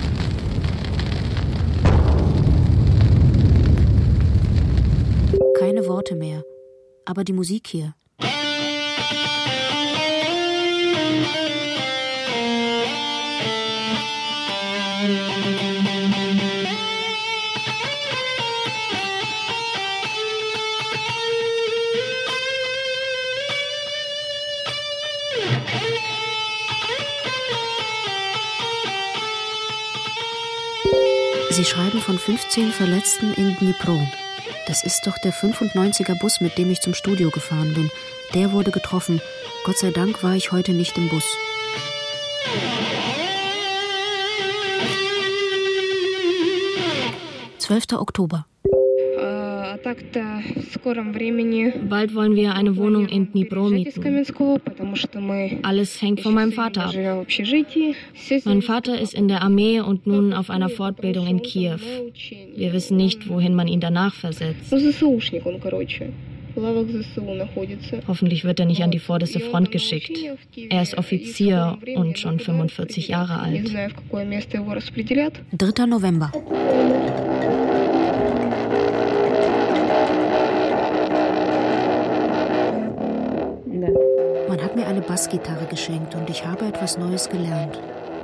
Keine Worte mehr, aber die Musik hier. Sie schreiben von fünfzehn Verletzten in Dnipro. Das ist doch der fünfundneunziger Bus, mit dem ich zum Studio gefahren bin. Der wurde getroffen. Gott sei Dank war ich heute nicht im Bus. zwölfter Oktober. Bald wollen wir eine Wohnung in Dnipro mieten. Alles hängt von meinem Vater ab. Mein Vater ist in der Armee und nun auf einer Fortbildung in Kiew. Wir wissen nicht, wohin man ihn danach versetzt. Hoffentlich wird er nicht an die vorderste Front geschickt. Er ist Offizier und schon fünfundvierzig Jahre alt. dritter November. Man hat mir eine Bassgitarre geschenkt und ich habe etwas Neues gelernt.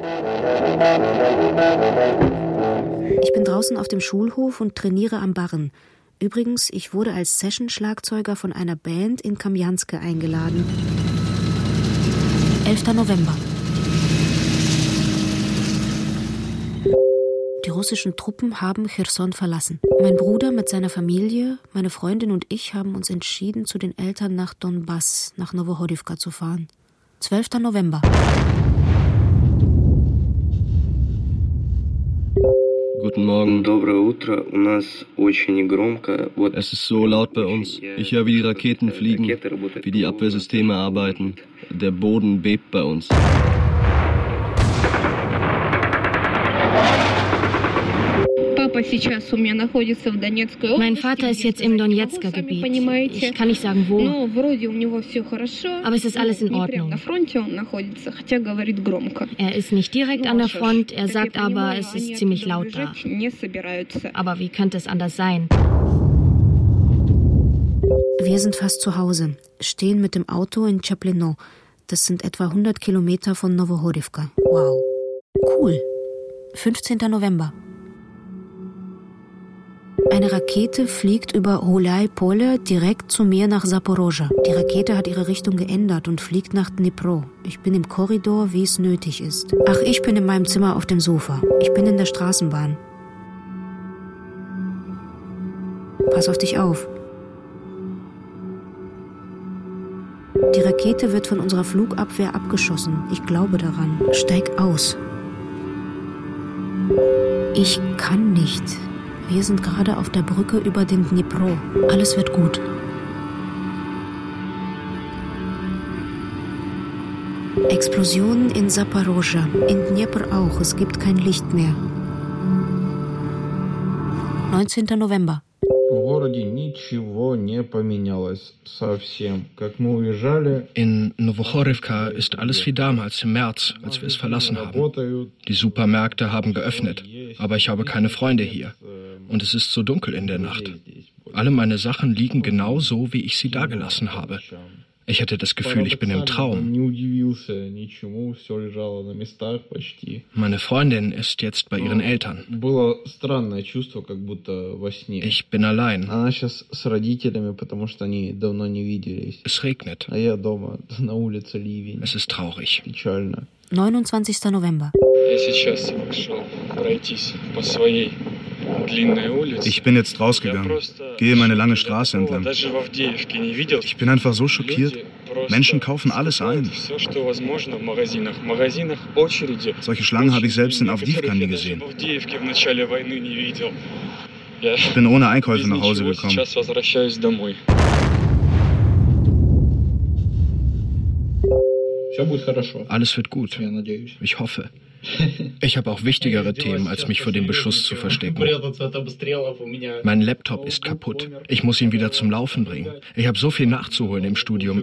Ich bin draußen auf dem Schulhof und trainiere am Barren. Übrigens, ich wurde als Session-Schlagzeuger von einer Band in Kamjanske eingeladen. elfter November. Die russischen Truppen haben Cherson verlassen. Mein Bruder mit seiner Familie, meine Freundin und ich haben uns entschieden, zu den Eltern nach Donbass, nach Nowohorivka zu fahren. zwölfter November. Guten Morgen. Es ist so laut bei uns. Ich höre, wie die Raketen fliegen, wie die Abwehrsysteme arbeiten. Der Boden bebt bei uns. Mein Vater ist jetzt im Donetsker Gebiet. Ich kann nicht sagen, wo. Aber es ist alles in Ordnung. Er ist nicht direkt an der Front, er sagt aber, es ist ziemlich laut da. Aber wie könnte es anders sein? Wir sind fast zu Hause, stehen mit dem Auto in Chaplino. Das sind etwa hundert Kilometer von Nowohorivka. Wow. Cool. fünfzehnter November. Eine Rakete fliegt über Hulai Pole direkt zu mir nach Saporoža. Die Rakete hat ihre Richtung geändert und fliegt nach Dnipro. Ich bin im Korridor, wie es nötig ist. Ach, ich bin in meinem Zimmer auf dem Sofa. Ich bin in der Straßenbahn. Pass auf dich auf. Die Rakete wird von unserer Flugabwehr abgeschossen. Ich glaube daran. Steig aus. Ich kann nicht. Wir sind gerade auf der Brücke über den Dnipro. Alles wird gut. Explosionen in Saporoža. In Dnipro auch. Es gibt kein Licht mehr. neunzehnter November. In Nowochorivka ist alles wie damals im März, als wir es verlassen haben. Die Supermärkte haben geöffnet, aber ich habe keine Freunde hier. Und es ist so dunkel in der Nacht. Alle meine Sachen liegen genau so, wie ich sie dagelassen habe. Ich hatte das Gefühl, ich bin im Traum. Meine Freundin ist jetzt bei ihren Eltern. Ich bin allein. Es regnet. Es ist traurig. neunundzwanzigster November. Ich bin jetzt rausgegangen, gehe meine lange Straße entlang. Ich bin einfach so schockiert. Menschen kaufen alles ein. Solche Schlangen habe ich selbst in Avdiivka nie gesehen. Ich bin ohne Einkäufe nach Hause gekommen. Alles wird gut. Ich hoffe. Ich habe auch wichtigere Themen, als mich vor dem Beschuss zu verstecken. Mein Laptop ist kaputt. Ich muss ihn wieder zum Laufen bringen. Ich habe so viel nachzuholen im Studium.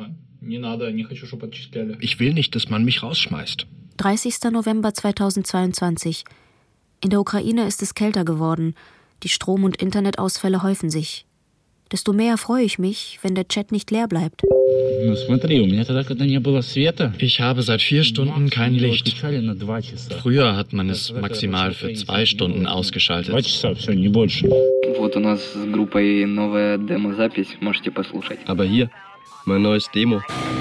Ich will nicht, dass man mich rausschmeißt. dreißigster November zweitausendzweiundzwanzig. In der Ukraine ist es kälter geworden. Die Strom- und Internetausfälle häufen sich. Desto mehr freue ich mich, wenn der Chat nicht leer bleibt. Ich habe seit vier Stunden kein Licht. Früher hat man es maximal für zwei Stunden ausgeschaltet. Aber hier, mein neues Demo.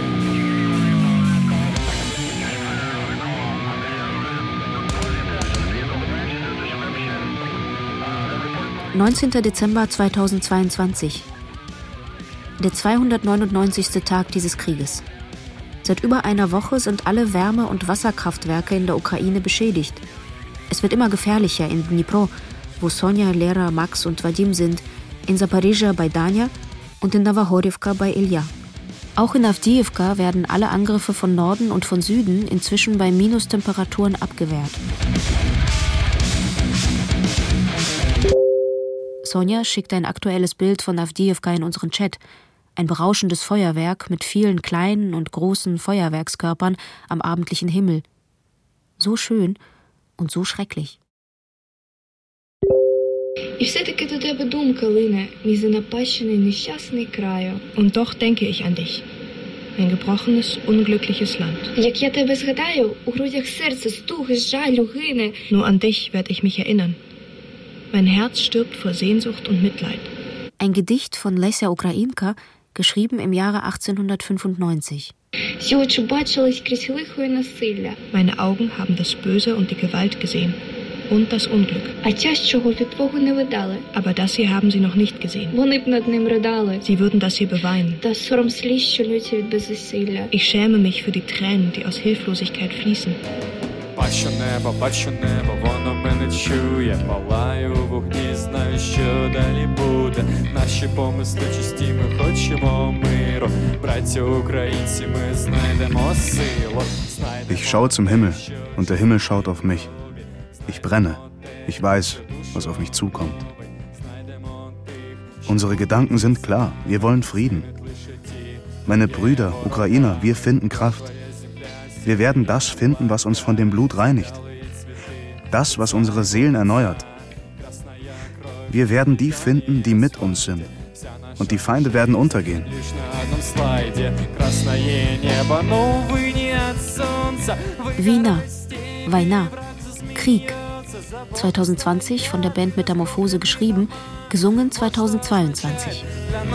neunzehnter Dezember zweitausendzweiundzwanzig. Der zweihundertneunundneunzigste Tag dieses Krieges. Seit über einer Woche sind alle Wärme- und Wasserkraftwerke in der Ukraine beschädigt. Es wird immer gefährlicher in Dnipro, wo Sonja, Lera, Max und Vadim sind, in Zaporizhzhia bei Danja und in Nowochorivka bei Ilja. Auch in Avdiivka werden alle Angriffe von Norden und von Süden inzwischen bei Minustemperaturen abgewehrt. Sonja schickt ein aktuelles Bild von Avdiivka in unseren Chat. Ein berauschendes Feuerwerk mit vielen kleinen und großen Feuerwerkskörpern am abendlichen Himmel. So schön und so schrecklich. Und doch denke ich an dich. Ein gebrochenes, unglückliches Land. Nur an dich werde ich mich erinnern. Mein Herz stirbt vor Sehnsucht und Mitleid. Ein Gedicht von Lesja Ukrainka, geschrieben im Jahre achtzehnhundertfünfundneunzig. Meine Augen haben das Böse und die Gewalt gesehen. Und das Unglück. Aber das hier haben sie noch nicht gesehen. Sie würden das hier beweinen. Ich schäme mich für die Tränen, die aus Hilflosigkeit fließen. Бачу небо, бачу небо, воно мене чує. Палаю в вогні, знаю, що далі буде. Наші помисли чисті, ми хочемо миру. Браття українці, ми знайдемо силу. Ich schaue zum Himmel und der Himmel schaut auf mich. Ich brenne. Ich weiß, was auf mich zukommt. Unsere Gedanken sind klar. Wir wollen Frieden. Meine Brüder, Ukrainer, wir finden Kraft. Wir werden das finden, was uns von dem Blut reinigt. Das, was unsere Seelen erneuert. Wir werden die finden, die mit uns sind. Und die Feinde werden untergehen. Wiener, Wojna, Krieg. zweitausendzwanzig von der Band Metamorphose geschrieben, gesungen zweitausendzweiundzwanzig.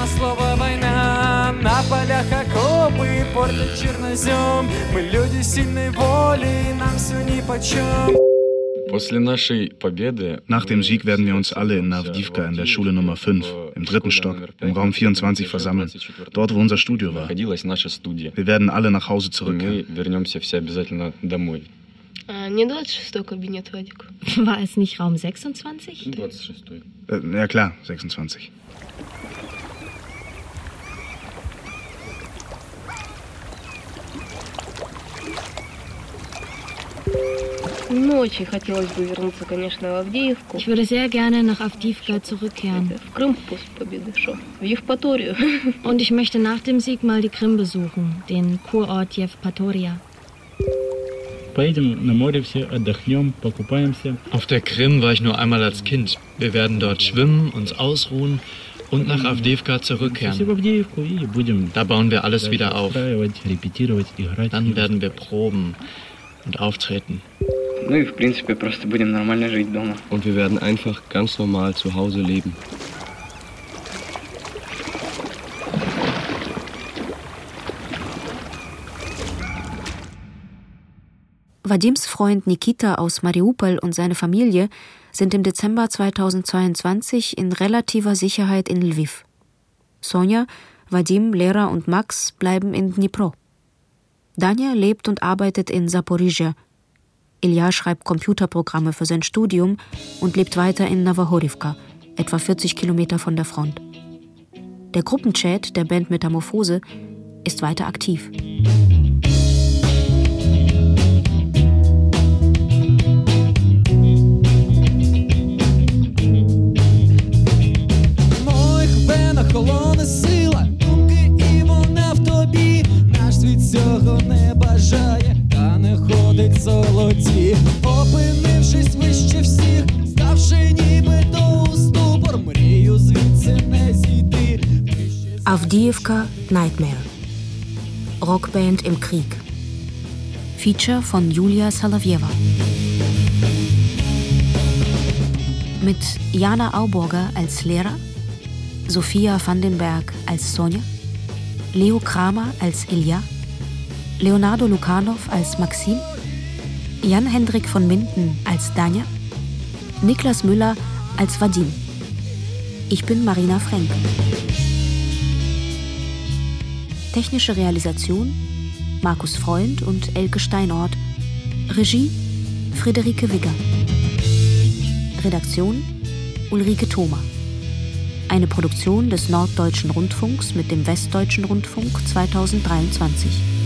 Nach dem Sieg werden wir uns alle in Avdiivka in der Schule Nummer fünf, im dritten Stock, im Raum vierundzwanzig versammeln, dort wo unser Studio war. Wir werden alle nach Hause zurückkehren. War es nicht Raum sechsundzwanzig? Äh, ja klar, sechsundzwanzig. Ich würde sehr gerne nach Avdiivka zurückkehren. Und ich möchte nach dem Sieg mal die Krim besuchen, den Kurort Jewpatoria. Auf der Krim war ich nur einmal als Kind. Wir werden dort schwimmen, uns ausruhen und nach Avdiivka zurückkehren. Da bauen wir alles wieder auf. Dann werden wir proben und auftreten. Und wir werden einfach ganz normal zu Hause leben. Wadims Freund Nikita aus Mariupol und seine Familie sind im Dezember zweitausendzweiundzwanzig in relativer Sicherheit in Lviv. Sonja, Wadim, Lera und Max bleiben in Dnipro. Danja lebt und arbeitet in Saporizhia. Ilja schreibt Computerprogramme für sein Studium und lebt weiter in Nowohorivka, etwa vierzig Kilometer von der Front. Der Gruppenchat der Band Metamorphose ist weiter aktiv. Холоне сила, думки і вона в тобі. Наш світ цього не бажає, та не ходить золоті. Опинившись вище всіх, ставши нібито у ступор, мрію звідси не зійти. Avdiivka Nightmare. Rockband im Krieg. Feature von Julia Solowieva. Mit Jana Auburger als Lehrer, Sophia Vandenberg als Sonja, Leo Kramer als Ilja, Leonardo Lukanov als Maxim, Jan-Hendrik von Minden als Danja, Niklas Müller als Vadim. Ich bin Marina Frenk. Technische Realisation Markus Freund und Elke Steinort. Regie Friederike Wigger. Redaktion Ulrike Thoma. Eine Produktion des Norddeutschen Rundfunks mit dem Westdeutschen Rundfunk zweitausenddreiundzwanzig.